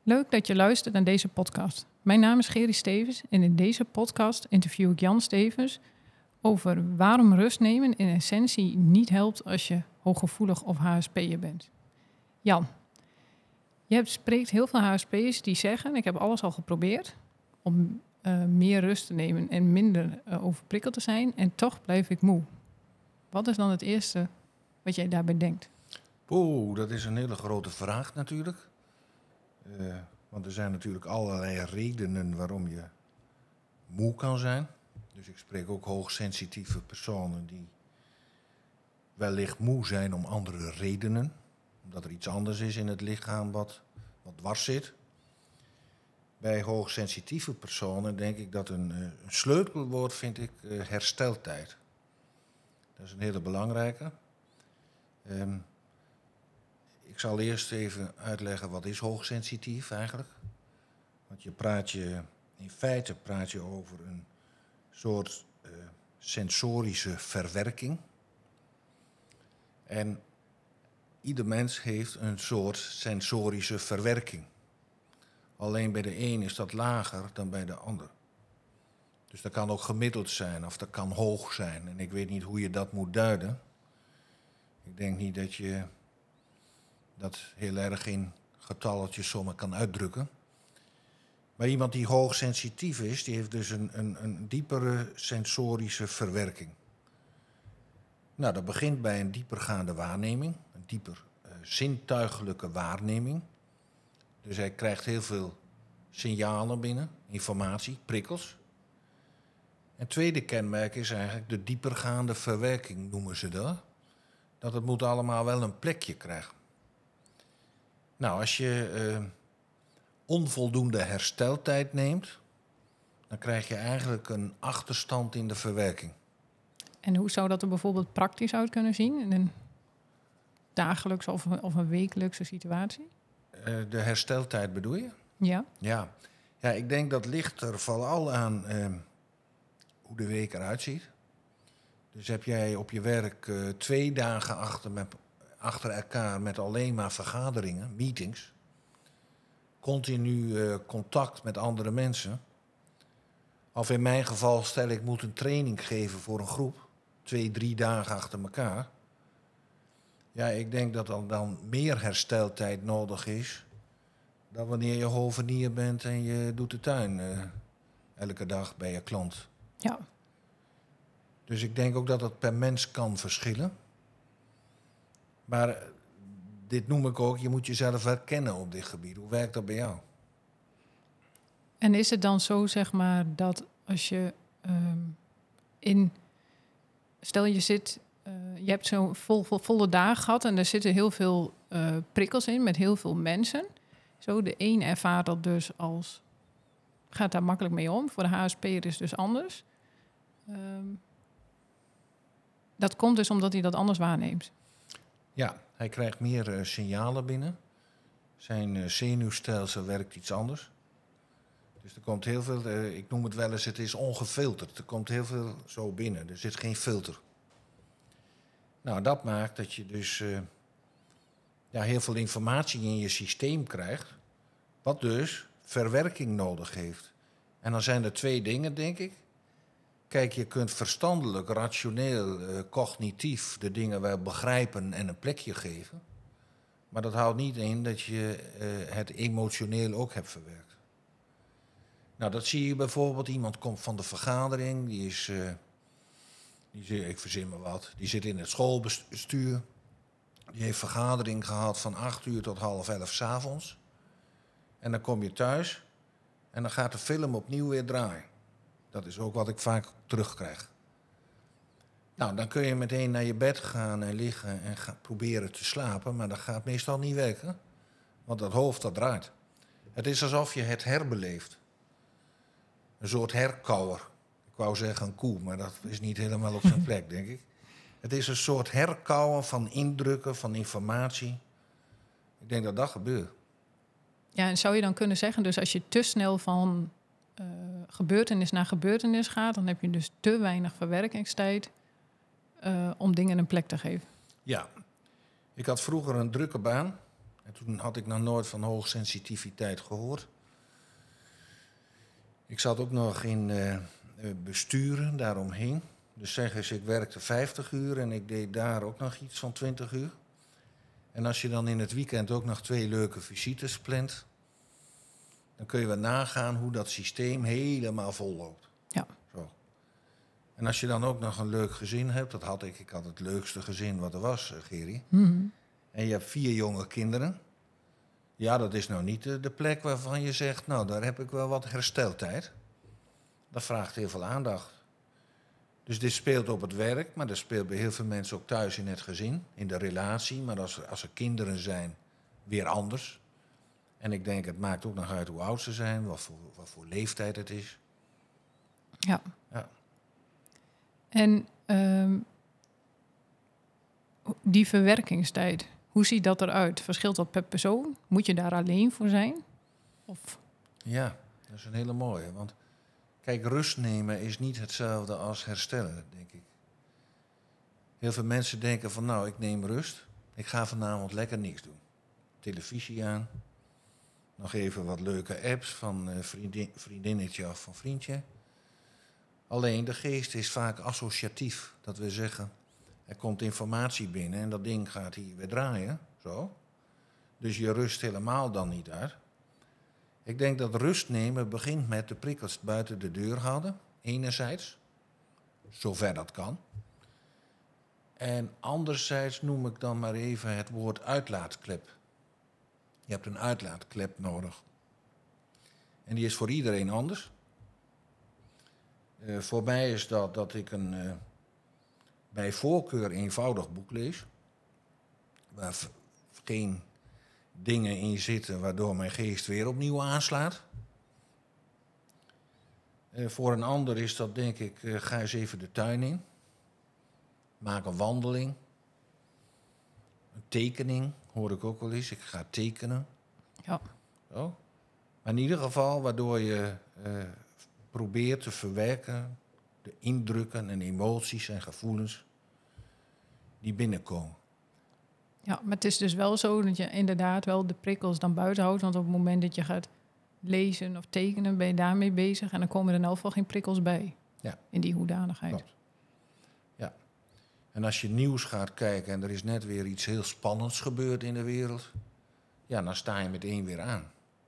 Leuk dat je luistert naar deze podcast. Mijn naam is Gerry Stevens en in deze podcast interview ik Jan Stevens over waarom rust nemen in essentie niet helpt als je hooggevoelig of HSP'er bent. Jan, je spreekt heel veel HSP'ers die zeggen, ik heb alles al geprobeerd om meer rust te nemen en minder overprikkeld te zijn en toch blijf ik moe. Wat is dan het eerste wat jij daarbij denkt? Dat is een hele grote vraag natuurlijk. Want er zijn natuurlijk allerlei redenen waarom je moe kan zijn. Dus ik spreek ook hoogsensitieve personen die wellicht moe zijn om andere redenen. Omdat er iets anders is in het lichaam wat dwars zit. Bij hoogsensitieve personen denk ik dat een sleutelwoord vind ik hersteltijd. Dat is een hele belangrijke. Ik zal eerst even uitleggen wat is hoogsensitief eigenlijk. Want in feite praat je over een soort sensorische verwerking. En ieder mens heeft een soort sensorische verwerking. Alleen bij de een is dat lager dan bij de ander. Dus dat kan ook gemiddeld zijn of dat kan hoog zijn. En ik weet niet hoe je dat moet duiden. Ik denk niet dat je dat heel erg in getalletjes sommen kan uitdrukken. Maar iemand die hoogsensitief is, die heeft dus een diepere sensorische verwerking. Nou, dat begint bij een diepergaande waarneming, een dieper zintuigelijke waarneming. Dus hij krijgt heel veel signalen binnen, informatie, prikkels. En tweede kenmerk is eigenlijk de diepergaande verwerking, noemen ze dat. Dat het moet allemaal wel een plekje krijgen. Nou, als je onvoldoende hersteltijd neemt, dan krijg je eigenlijk een achterstand in de verwerking. En hoe zou dat er bijvoorbeeld praktisch uit kunnen zien in een dagelijkse of een wekelijkse situatie? De hersteltijd bedoel je? Ja. Ja, ik denk dat ligt er vooral aan hoe de week eruit ziet. Dus heb jij op je werk 2 dagen achter elkaar met alleen maar vergaderingen, meetings, continu contact met andere mensen. Of in mijn geval stel ik moet een training geven voor een groep, 2, 3 dagen achter elkaar. Ja, ik denk dat er dan meer hersteltijd nodig is dan wanneer je hovenier bent en je doet de tuin elke dag bij je klant. Ja. Dus ik denk ook dat het per mens kan verschillen. Maar dit noem ik ook, je moet jezelf herkennen op dit gebied. Hoe werkt dat bij jou? En is het dan zo, zeg maar, dat als je stel je zit, je hebt zo'n volle dag gehad en er zitten heel veel prikkels in met heel veel mensen. Zo, de een ervaart dat dus als, gaat daar makkelijk mee om. Voor de HSP'er is het dus anders. Dat komt dus omdat hij dat anders waarneemt. Ja, hij krijgt meer signalen binnen. Zijn zenuwstelsel werkt iets anders. Dus er komt heel veel, ik noem het wel eens, het is ongefilterd. Er komt heel veel zo binnen, er zit geen filter. Nou, dat maakt dat je dus heel veel informatie in je systeem krijgt, wat dus verwerking nodig heeft. En dan zijn er 2 dingen, denk ik. Kijk, je kunt verstandelijk, rationeel, cognitief de dingen wel begrijpen en een plekje geven. Maar dat houdt niet in dat je het emotioneel ook hebt verwerkt. Nou, dat zie je bijvoorbeeld. Iemand komt van de vergadering, ik verzin me wat, die zit in het schoolbestuur. Die heeft vergadering gehad van 8 uur tot 10:30 's avonds. En dan kom je thuis en dan gaat de film opnieuw weer draaien. Dat is ook wat ik vaak terugkrijg. Nou, dan kun je meteen naar je bed gaan en liggen en proberen te slapen. Maar dat gaat meestal niet werken. Want dat hoofd, dat draait. Het is alsof je het herbeleeft. Een soort herkauwer. Ik wou zeggen een koe, maar dat is niet helemaal op zijn plek, denk ik. Het is een soort herkauwen van indrukken, van informatie. Ik denk dat dat gebeurt. Ja, en zou je dan kunnen zeggen, dus als je te snel van gebeurtenis naar gebeurtenis gaat, dan heb je dus te weinig verwerkingstijd om dingen een plek te geven. Ja, ik had vroeger een drukke baan. En toen had ik nog nooit van hoogsensitiviteit gehoord. Ik zat ook nog in besturen daaromheen. Dus zeg eens, ik werkte 50 uur en ik deed daar ook nog iets van 20 uur. En als je dan in het weekend ook nog 2 leuke visites plant, dan kun je wel nagaan hoe dat systeem helemaal vol loopt. Ja. Zo. En als je dan ook nog een leuk gezin hebt, dat had ik. Ik had het leukste gezin wat er was, Geri. Mhm. En je hebt 4 jonge kinderen. Ja, dat is nou niet de plek waarvan je zegt, nou, daar heb ik wel wat hersteltijd. Dat vraagt heel veel aandacht. Dus dit speelt op het werk, maar dat speelt bij heel veel mensen ook thuis in het gezin, in de relatie. Maar als er kinderen zijn, weer anders. En ik denk, het maakt ook nog uit hoe oud ze zijn, wat voor leeftijd het is. Ja. Ja. En die verwerkingstijd, hoe ziet dat eruit? Verschilt dat per persoon? Moet je daar alleen voor zijn? Of? Ja, dat is een hele mooie. Want kijk, rust nemen is niet hetzelfde als herstellen, denk ik. Heel veel mensen denken van, nou, ik neem rust. Ik ga vanavond lekker niks doen. Televisie aan. Nog even wat leuke apps van vriendinnetje of van vriendje. Alleen de geest is vaak associatief. Dat wil zeggen, er komt informatie binnen en dat ding gaat hier weer draaien. Zo. Dus je rust helemaal dan niet uit. Ik denk dat rust nemen begint met de prikkels buiten de deur houden. Enerzijds, zover dat kan. En anderzijds noem ik dan maar even het woord uitlaatklep. Je hebt een uitlaatklep nodig. En die is voor iedereen anders. Voor mij is dat ik een bij voorkeur eenvoudig boek lees. Waar geen dingen in zitten waardoor mijn geest weer opnieuw aanslaat. Voor een ander is dat, denk ik, ga eens even de tuin in. Maak een wandeling. Een tekening, hoor ik ook wel eens. Ik ga tekenen. Ja. Zo. Maar in ieder geval waardoor je probeert te verwerken de indrukken en emoties en gevoelens die binnenkomen. Ja, maar het is dus wel zo dat je inderdaad wel de prikkels dan buiten houdt. Want op het moment dat je gaat lezen of tekenen, ben je daarmee bezig. En dan komen er in elk geval geen prikkels bij. Ja. In die hoedanigheid. Klopt. Ja. En als je nieuws gaat kijken en er is net weer iets heel spannends gebeurd in de wereld, ja, dan sta je meteen weer aan.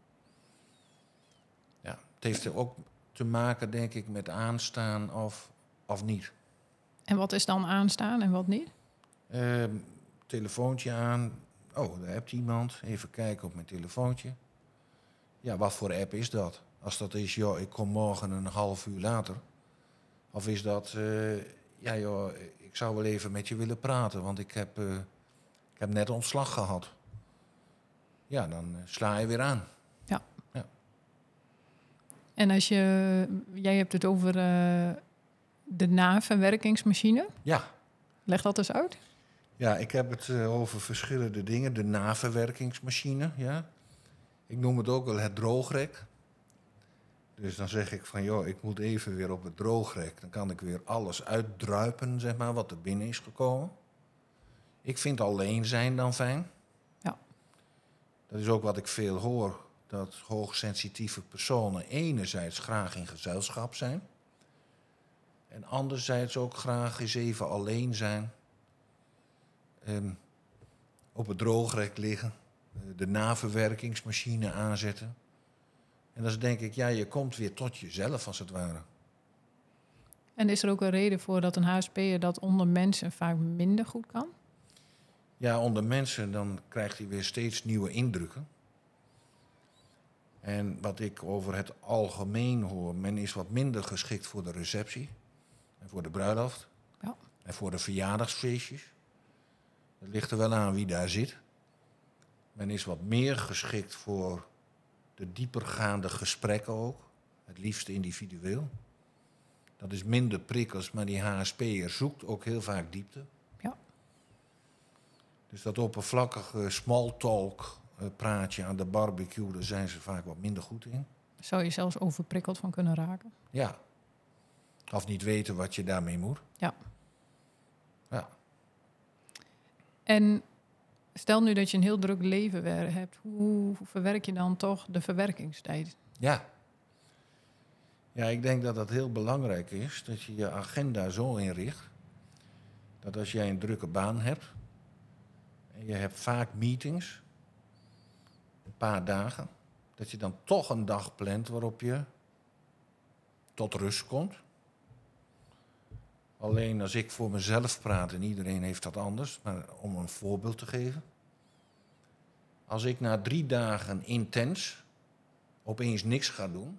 Ja, het heeft er ook te maken, denk ik, met aanstaan of niet. En wat is dan aanstaan en wat niet? Telefoontje aan. Oh, daar hebt iemand. Even kijken op mijn telefoontje. Ja, wat voor app is dat? Als dat is, joh, ik kom morgen een half uur later. Of is dat, ja joh, ik zou wel even met je willen praten, want ik heb net ontslag gehad. Ja, dan sla je weer aan. Ja. Ja. En als jij hebt het over de naverwerkingsmachine. Ja. Leg dat eens uit. Ja, ik heb het over verschillende dingen. De naverwerkingsmachine, ja. Ik noem het ook wel het droogrek. Dus dan zeg ik van, joh, ik moet even weer op het droogrek. Dan kan ik weer alles uitdruipen, zeg maar, wat er binnen is gekomen. Ik vind alleen zijn dan fijn. Ja. Dat is ook wat ik veel hoor. Dat hoogsensitieve personen enerzijds graag in gezelschap zijn. En anderzijds ook graag eens even alleen zijn. Op het droogrek liggen. De naverwerkingsmachine aanzetten. En dan denk ik, ja, je komt weer tot jezelf als het ware. En is er ook een reden voor dat een HSP'er dat onder mensen vaak minder goed kan? Ja, onder mensen dan krijgt hij weer steeds nieuwe indrukken. En wat ik over het algemeen hoor, men is wat minder geschikt voor de receptie. En voor de bruiloft. Ja. En voor de verjaardagsfeestjes. Het ligt er wel aan wie daar zit. Men is wat meer geschikt voor de diepergaande gesprekken ook. Het liefst individueel. Dat is minder prikkels, maar die HSP'er zoekt ook heel vaak diepte. Ja. Dus dat oppervlakkige small talk praatje aan de barbecue, daar zijn ze vaak wat minder goed in. Zou je zelfs overprikkeld van kunnen raken? Ja. Of niet weten wat je daarmee moet. Ja. Ja. En stel nu dat je een heel druk leven hebt. Hoe verwerk je dan toch de verwerkingstijd? Ja. Ja, ik denk dat het heel belangrijk is dat je je agenda zo inricht dat als jij een drukke baan hebt en je hebt vaak meetings, een paar dagen, dat je dan toch een dag plant waarop je tot rust komt. Alleen als ik voor mezelf praat, en iedereen heeft dat anders, maar om een voorbeeld te geven. Als ik na 3 dagen intens opeens niks ga doen,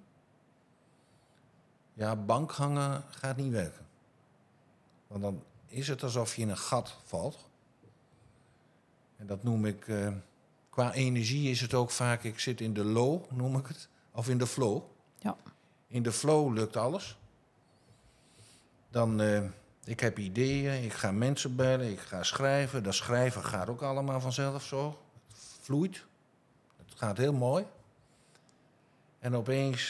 ja, bankhangen gaat niet werken. Want dan is het alsof je in een gat valt. En dat noem ik, qua energie is het ook vaak, ik zit in de low, noem ik het, of in de flow. Ja. In de flow lukt alles. Dan, ik heb ideeën, ik ga mensen bellen, ik ga schrijven. Dat schrijven gaat ook allemaal vanzelf zo. Het vloeit. Het gaat heel mooi. En opeens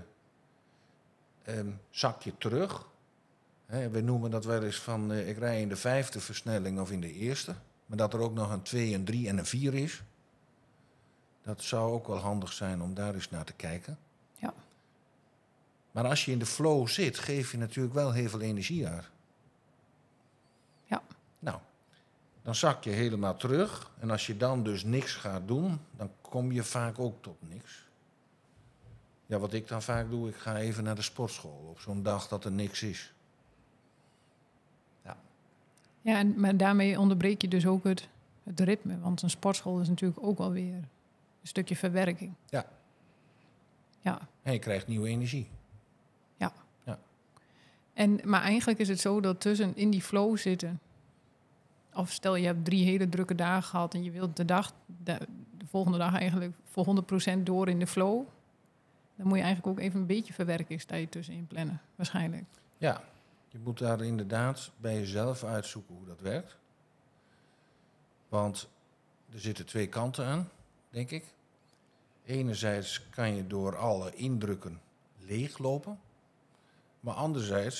zak je terug. We noemen dat wel eens van, ik rij in de 5e versnelling of in de 1e. Maar dat er ook nog een 2, een 3 en een 4 is. Dat zou ook wel handig zijn om daar eens naar te kijken. Ja. Maar als je in de flow zit, geef je natuurlijk wel heel veel energie uit. Ja. Nou, dan zak je helemaal terug. En als je dan dus niks gaat doen, dan kom je vaak ook tot niks. Ja, wat ik dan vaak doe, ik ga even naar de sportschool op zo'n dag dat er niks is. Ja. Ja, maar daarmee onderbreek je dus ook het ritme. Want een sportschool is natuurlijk ook alweer een stukje verwerking. Ja. Ja. En je krijgt nieuwe energie. Ja. Ja. Maar eigenlijk is het zo dat tussen in die flow zitten. Of stel je hebt 3 hele drukke dagen gehad en je wilt de volgende dag eigenlijk voor 100% door in de flow. Dan moet je eigenlijk ook even een beetje verwerkingstijd tussenin plannen, waarschijnlijk. Ja, je moet daar inderdaad bij jezelf uitzoeken hoe dat werkt. Want er zitten 2 kanten aan, denk ik. Enerzijds kan je door alle indrukken leeglopen. Maar anderzijds,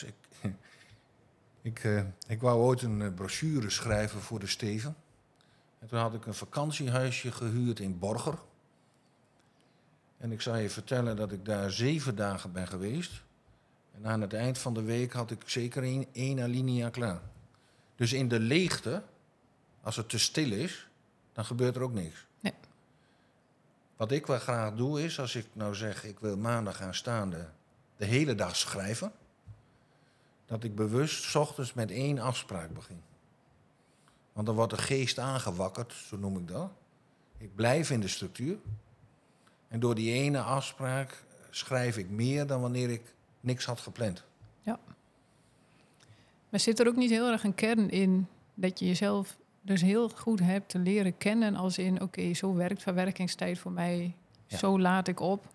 ik wou ooit een brochure schrijven voor de Steven. En toen had ik een vakantiehuisje gehuurd in Borger. En ik zou je vertellen dat ik daar 7 dagen ben geweest. En aan het eind van de week had ik zeker 1 alinea klaar. Dus in de leegte, als het te stil is, dan gebeurt er ook niks. Nee. Wat ik wel graag doe is, als ik nou zeg, ik wil maandag aanstaande de hele dag schrijven, dat ik bewust 's ochtends met 1 afspraak begin. Want dan wordt de geest aangewakkerd, zo noem ik dat. Ik blijf in de structuur. En door die ene afspraak schrijf ik meer dan wanneer ik niks had gepland. Ja. Maar zit er ook niet heel erg een kern in dat je jezelf dus heel goed hebt te leren kennen als in, oké, zo werkt verwerkingstijd voor mij, Ja. zo laat ik op.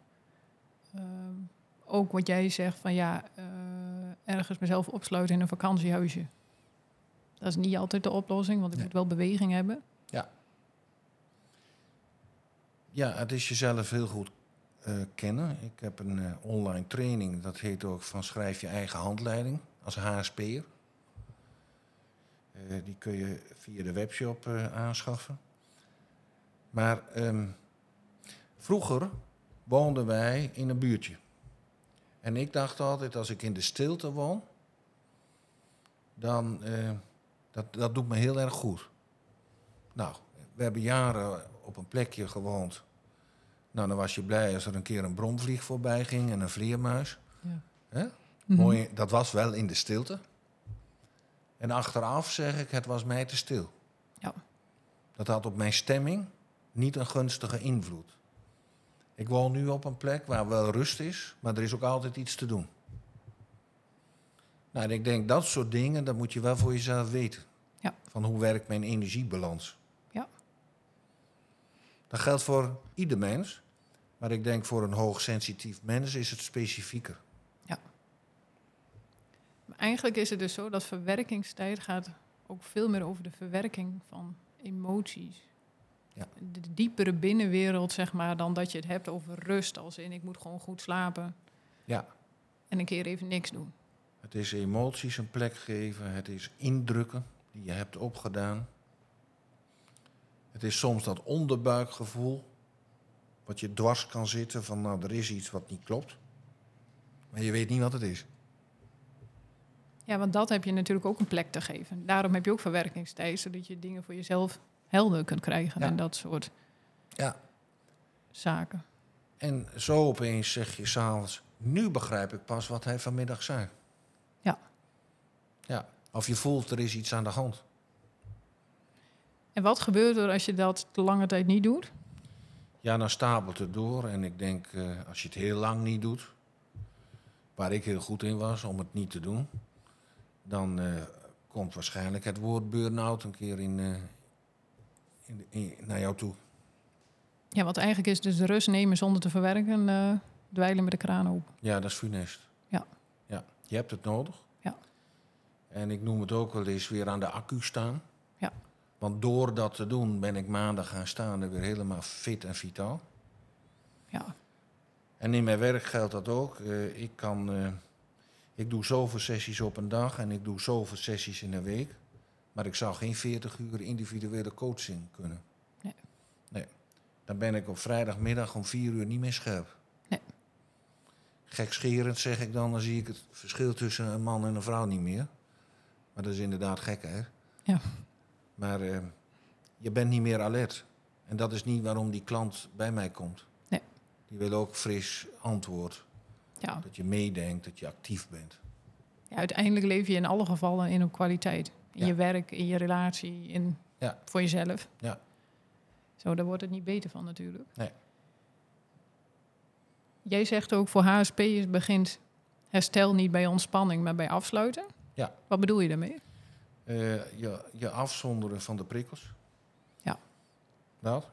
Ook wat jij zegt van ergens mezelf opsluiten in een vakantiehuisje. Dat is niet altijd de oplossing, want ik moet wel beweging hebben. Ja, het is jezelf heel goed kennen. Ik heb een online training, dat heet ook van schrijf je eigen handleiding als HSP'er. Die kun je via de webshop aanschaffen. Maar vroeger woonden wij in een buurtje. En ik dacht altijd, als ik in de stilte woon, dan dat doet me heel erg goed. Nou, we hebben jaren op een plekje gewoond. Nou, dan was je blij als er een keer een bromvlieg voorbij ging en een vleermuis. Ja. Hè? Mm-hmm. Mooi, dat was wel in de stilte. En achteraf zeg ik, het was mij te stil. Ja. Dat had op mijn stemming niet een gunstige invloed. Ik woon nu op een plek waar wel rust is, maar er is ook altijd iets te doen. Nou, en ik denk dat soort dingen, dat moet je wel voor jezelf weten. Ja. Van hoe werkt mijn energiebalans? Ja. Dat geldt voor ieder mens, maar ik denk voor een hoogsensitief mens is het specifieker. Ja. Maar eigenlijk is het dus zo dat verwerkingstijd gaat ook veel meer over de verwerking van emoties. Ja. De diepere binnenwereld, zeg maar, dan dat je het hebt over rust. Als in, ik moet gewoon goed slapen. Ja. En een keer even niks doen. Het is emoties een plek geven, het is indrukken die je hebt opgedaan. Het is soms dat onderbuikgevoel, wat je dwars kan zitten van nou, er is iets wat niet klopt. Maar je weet niet wat het is. Ja, want dat heb je natuurlijk ook een plek te geven. Daarom heb je ook verwerkingstijd, zodat je dingen voor jezelf helder kunt krijgen. Ja. En dat soort Ja. zaken. En zo opeens zeg je s'avonds, nu begrijp ik pas wat hij vanmiddag zei. Ja. Ja. Of je voelt, er is iets aan de hand. En wat gebeurt er als je dat de lange tijd niet doet? Ja, dan stapelt het door. En ik denk, als je het heel lang niet doet, waar ik heel goed in was om het niet te doen, dan komt waarschijnlijk het woord burn-out een keer naar jou toe. Ja, want eigenlijk is dus rust nemen zonder te verwerken, dweilen met de kraan open. Ja, dat is funest. Ja. Ja, je hebt het nodig. Ja. En ik noem het ook wel eens weer aan de accu staan. Ja. Want door dat te doen ben ik maandag gaan staan en weer helemaal fit en vitaal. Ja. En in mijn werk geldt dat ook. Ik doe zoveel sessies op een dag en ik doe zoveel sessies in een week. Maar ik zou geen 40 uur individuele coaching kunnen. Nee. Dan ben ik op vrijdagmiddag om 4 uur niet meer scherp. Nee. Gekscherend zeg ik dan zie ik het verschil tussen een man en een vrouw niet meer. Maar dat is inderdaad gek, hè? Ja. Maar je bent niet meer alert. En dat is niet waarom die klant bij mij komt. Nee. Die wil ook fris antwoord. Ja. Dat je meedenkt, dat je actief bent. Ja, uiteindelijk leef je in alle gevallen in op kwaliteit. In Ja. je werk, in je relatie, voor jezelf. Ja. Zo, daar wordt het niet beter van natuurlijk. Nee. Jij zegt ook voor HSP'ers begint herstel niet bij ontspanning, maar bij afsluiten. Ja. Wat bedoel je daarmee? Je afzonderen van de prikkels. Ja. Dat.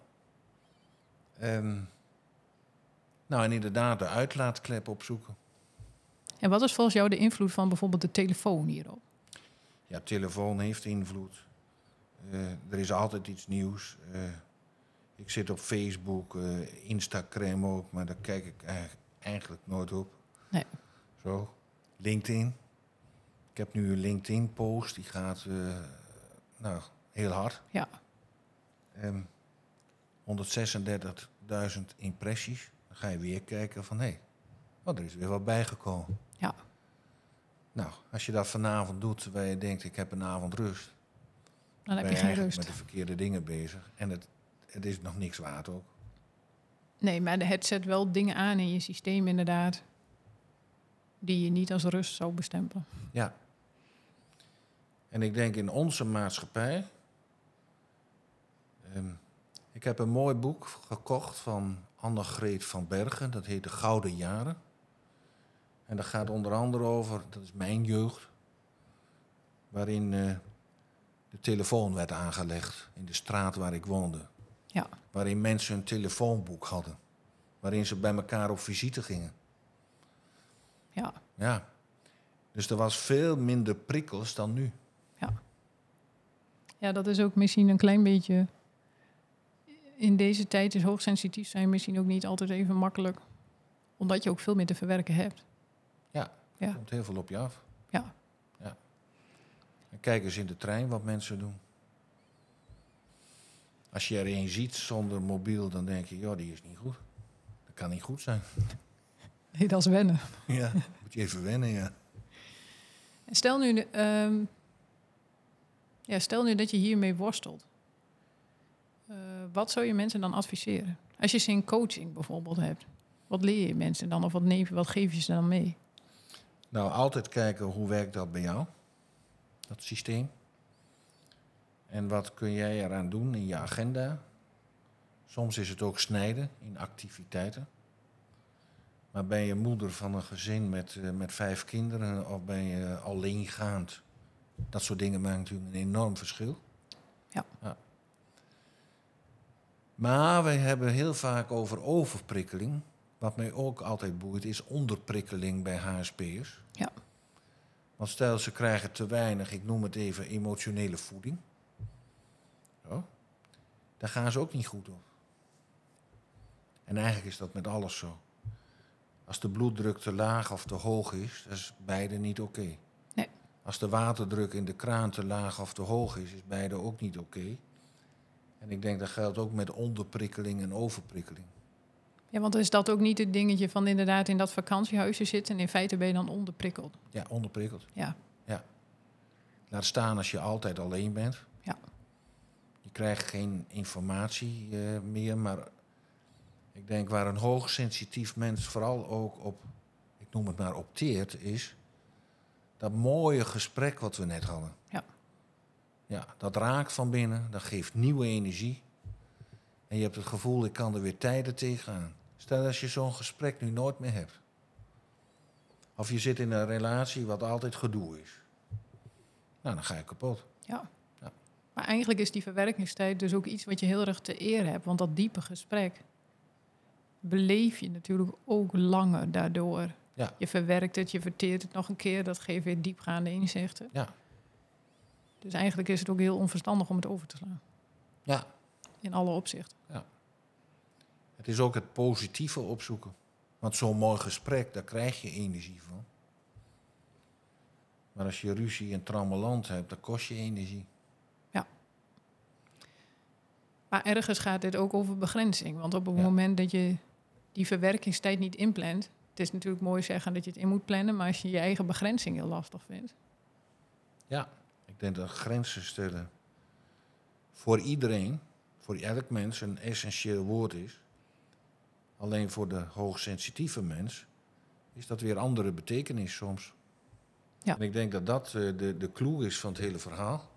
Nou, en inderdaad de uitlaatklep opzoeken. En wat is volgens jou de invloed van bijvoorbeeld de telefoon hierop? Ja, telefoon heeft invloed. Er is altijd iets nieuws. Ik zit op Facebook, Instagram ook, maar daar kijk ik eigenlijk nooit op. Nee. Zo. LinkedIn. Ik heb nu een LinkedIn-post, die gaat heel hard. Ja. 136.000 impressies. Dan ga je weer kijken van, hé, er is weer wat bijgekomen. Ja. Nou, als je dat vanavond doet, terwijl je denkt, ik heb een avond rust. Dan heb ben je geen eigenlijk rust. met de verkeerde dingen bezig. En het is nog niks waard ook. Nee, maar het zet wel dingen aan in je systeem inderdaad, die je niet als rust zou bestempelen. Ja. En ik denk in onze maatschappij. Ik heb een mooi boek gekocht van Annegreet van Bergen. Dat heet De Gouden Jaren. En dat gaat onder andere over, dat is mijn jeugd, waarin de telefoon werd aangelegd in de straat waar ik woonde. Ja. Waarin mensen een telefoonboek hadden. Waarin ze bij elkaar op visite gingen. Ja. Ja. Dus er was veel minder prikkels dan nu. Ja, dat is ook misschien een klein beetje. In deze tijd is hoogsensitief zijn misschien ook niet altijd even makkelijk. Omdat je ook veel meer te verwerken hebt. Ja, Ja. er komt heel veel op je af. Ja. En kijk eens in de trein wat mensen doen. Als je er een ziet zonder mobiel, dan denk je, joh, die is niet goed. Dat kan niet goed zijn. Nee, dat is wennen. Ja, moet je even wennen, ja. En stel nu dat je hiermee worstelt. Wat zou je mensen dan adviseren? Als je ze in coaching bijvoorbeeld hebt. Wat leer je mensen dan? Of wat geef je ze dan mee? Nou, altijd kijken hoe werkt dat bij jou, dat systeem. En wat kun jij eraan doen in je agenda? Soms is het ook snijden in activiteiten. Maar ben je moeder van een gezin met 5 kinderen of ben je alleengaand? Dat soort dingen maken natuurlijk een enorm verschil. Ja. Maar we hebben heel vaak over overprikkeling. Wat mij ook altijd boeit is onderprikkeling bij HSP'ers. Ja. Want stel ze krijgen te weinig, ik noem het even emotionele voeding. Zo. Daar gaan ze ook niet goed op. En eigenlijk is dat met alles zo. Als de bloeddruk te laag of te hoog is, dat is beide niet oké. Nee. Als de waterdruk in de kraan te laag of te hoog is beide ook niet oké. En ik denk dat geldt ook met onderprikkeling en overprikkeling. Ja, want is dat ook niet het dingetje van inderdaad in dat vakantiehuisje zitten en in feite ben je dan onderprikkeld? Ja, onderprikkeld. Ja. Ja. Laat staan als je altijd alleen bent. Ja. Je krijgt geen informatie meer, maar ik denk waar een hoogsensitief mens vooral ook op, ik noem het maar, opteert, is dat mooie gesprek wat we net hadden. Ja. Ja, dat raakt van binnen, dat geeft nieuwe energie. En je hebt het gevoel, ik kan er weer tijden tegenaan. Stel als je zo'n gesprek nu nooit meer hebt. Of je zit in een relatie wat altijd gedoe is. Nou, dan ga je kapot. Ja. Ja. Maar eigenlijk is die verwerkingstijd dus ook iets wat je heel erg te eer hebt. Want dat diepe gesprek beleef je natuurlijk ook langer daardoor. Ja. Je verwerkt het, je verteert het nog een keer. Dat geeft weer diepgaande inzichten. Ja. Dus eigenlijk is het ook heel onverstandig om het over te slaan. Ja. In alle opzichten. Ja. Het is ook het positieve opzoeken. Want zo'n mooi gesprek, daar krijg je energie van. Maar als je ruzie en trammeland hebt, dan kost je energie. Ja. Maar ergens gaat dit ook over begrenzing. Want op het Ja. moment dat je die verwerkingstijd niet inplant... Het is natuurlijk mooi zeggen dat je het in moet plannen... maar als je je eigen begrenzing heel lastig vindt... Ja, ik denk dat grenzen stellen voor iedereen, voor elk mens, een essentieel woord is. Alleen voor de hoogsensitieve mens is dat weer andere betekenis soms. Ja. En ik denk dat dat de clue is van het hele verhaal.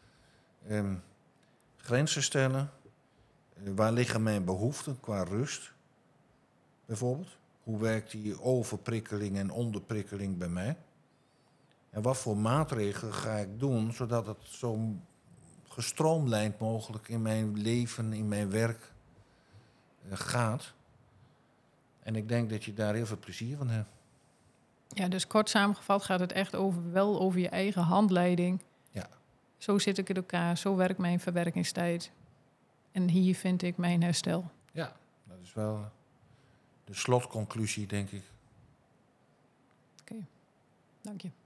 Grenzen stellen. Waar liggen mijn behoeften qua rust? Bijvoorbeeld. Hoe werkt die overprikkeling en onderprikkeling bij mij? En wat voor maatregelen ga ik doen zodat het zo gestroomlijnd mogelijk in mijn leven, in mijn werk gaat? En ik denk dat je daar heel veel plezier van hebt. Ja, dus kort samengevat gaat het echt over je eigen handleiding. Ja. Zo zit ik in elkaar, zo werkt mijn verwerkingstijd. En hier vind ik mijn herstel. Ja, dat is wel de slotconclusie, denk ik. Oké, dank je.